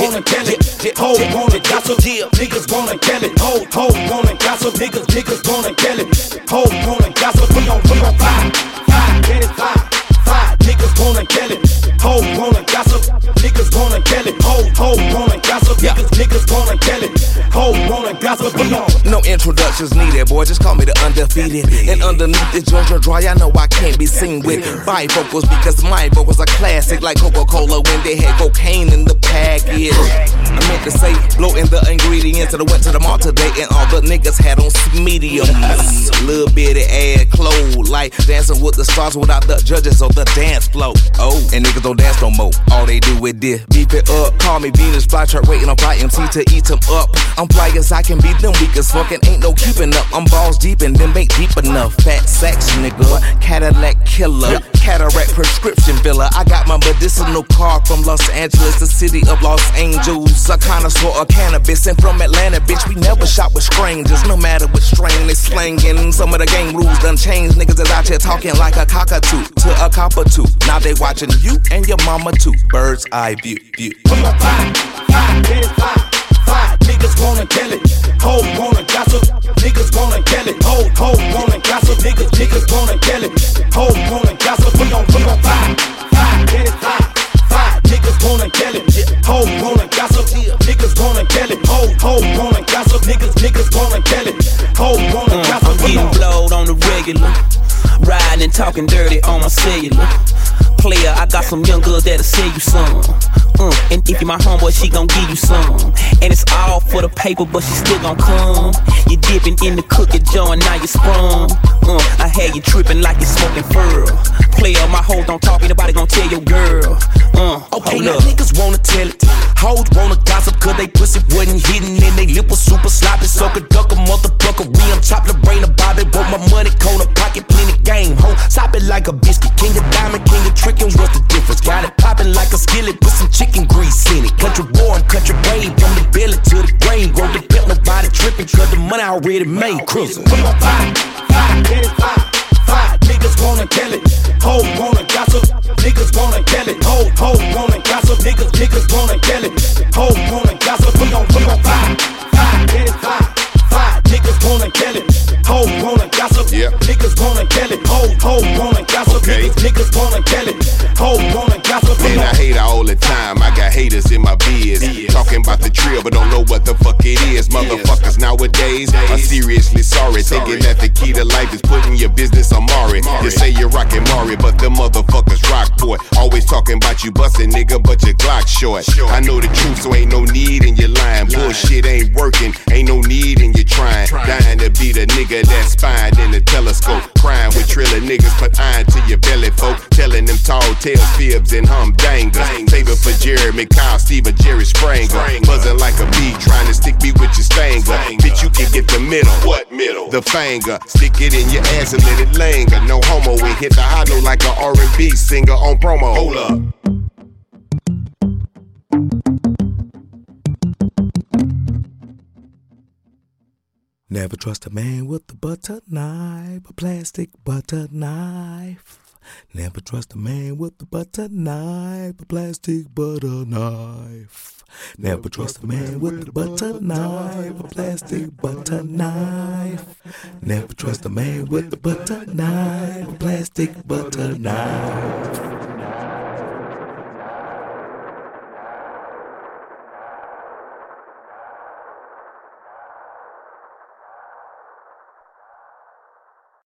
wanna tell it. Hoes wanna gossip, niggas wanna tell it. Hoes wanna gossip, niggas wanna tell it. Hoes wanna gossip, we gon' fire, get it fire. Niggas wanna tell it. Hoes wanna gossip, niggas wanna tell it. Hoes wanna gossip, niggas wanna tell it. Hoes wanna gossip, we gon'. No introductions needed, boy, just call me the undefeated. And underneath this Georgia dry, I know I can't be seen with bifocals because my vocals are classic like Coca-Cola when they had cocaine in the package. I meant to say, blowing the ingredients and I went to the mall today and all the niggas had on mediums. Little bitty ass clothes, like dancing with the stars without the judges on the dance floor. Oh, and niggas don't dance no more. All they do is this, beef it up. Call me Venus Flytrap, waiting on Fly MC to eat them up. I'm fly as I can be, them weak as fucking ain't no keeping up. I'm balls deep and them ain't deep enough. Fat sex nigga, Cadillac killer, cataract prescription filler. I got my medicinal card from Los Angeles, the city of Los Angels. A connoisseur of cannabis and from Atlanta, bitch. We never shop with strangers, no matter what strain they slangin'. Some of the game rules done changed. Niggas is out here talking like a cockatoo to a cockatoo. Now they watching you and your mama too. Bird's eye view. Fire, niggas wanna tell it. Hoes wanna gossip, niggas wanna tell it. Hoes wanna gossip, niggas wanna tell it. Hoes wanna gossip, we gon' fire, get it fire. Niggas wanna tell it. Hoes wanna gossip, niggas wanna tell it. Hoes wanna gossip, niggas wanna tell it. Hoes wanna gossip, I'm getting blowed on the regular, riding and talking dirty on my cellular. Player, I got some young girls that'll sell you some. And if you my homeboy, she gon' give you some. And it's all for the paper, but she still gon' come. You dipping in the cookie jar and now you sprung. I had you tripping like you smoking fur. Player, my hoes don't talk, ain't nobody gon' tell your girl. Okay, now niggas wanna tell it. Hoes wanna gossip cause they pussy wasn't hidden and they lip was super sloppy. So could duck a motherfucker, we on top the brain of Bobby. Want my money, corner pocket, plenty game, ho. Stop it like a biscuit, king of diamond, king of trickin', what's the difference? Got it poppin' like a skillet, put some chicken grease in it. Country born, country brave, from the belly to the grave. Won't depend nobody trippin' cause the money already made. Cruisin'. Fire, niggas wanna tell it. Hoes wanna gossip, niggas wanna tell it. Hoes wanna gossip, niggas wanna tell it. Hoes wanna gossip, we gon' fire, get it fire. Niggas wanna tell it. Hoes wanna gossip, niggas wanna tell it. Hoes wanna gossip, niggas wanna tell it. Hoes wanna gossip. Man, I hate her all the time. I got haters in my biz. Talking about the trill, but don't know what the fuck it is. Motherfuckers nowadays are seriously sorry. Thinking that the key to life is putting your business on Maury. You say you're rockin' Maury, but the motherfuckers rock boy. Always talking about you bustin', nigga, but your Glock short. I know the truth, so ain't no need in your lying. Bullshit ain't working, ain't no need in your trying. Dying to be the nigga that's spying in the telescope. Crying with triller niggas, put iron to your belly, folk. Telling them tall tales, fibs, and humdangers. Favor for Jeremy, Kyle, Steve, or Jerry Springer. Buzzing like a bee, trying to stick me with your stanger. Bitch, you can get the middle. What middle? The finger. Stick it in your ass and let it linger. No homo, we hit the high note like a R&B singer on promo. Hold up. Never trust a man with a butter knife, a plastic butter knife. Never trust a man with a butter knife, a plastic butter knife. Never trust a man with a butter knife, a plastic butter knife. Never trust a man with a butter knife, a plastic butter knife.